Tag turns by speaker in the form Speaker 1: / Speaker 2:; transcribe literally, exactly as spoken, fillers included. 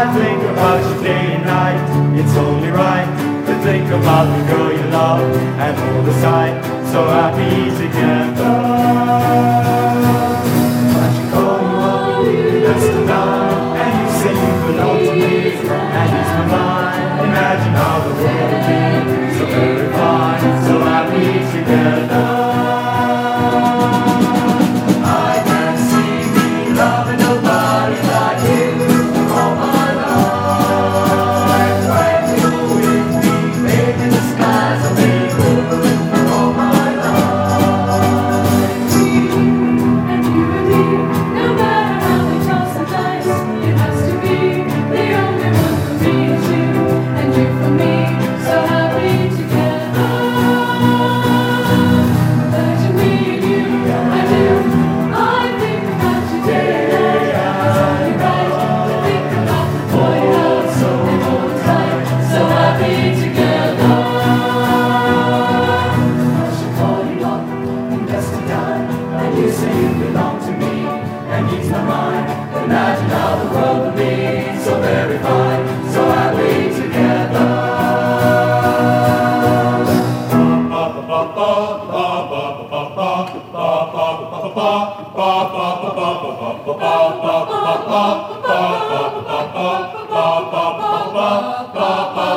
Speaker 1: think about you day and night. It's only right to think about the girl you love and hold the sight so happy together. I should call you up just tonight, and you say you belong to me, and it's my mind. Imagine how the world would be so very fine, so happy together. I can't see me loving nobody like you all my life. When you're with me, baby, the skies are made blue all my life.
Speaker 2: And you and me, no matter how we toss and dice, it has to be the only one for me is you, and you for me, so happy together. Imagine me and you, I do. I think about you day and night. It's only right to think about the boy you love so all the time, so happy together.
Speaker 1: I should call you up in just a time, and you say you belong to me, and ease my mind. Imagine how the world would be so very fine, so happy together. Ba ba ba ba ba ba ba ba ba ba ba ba ba ba ba ba ba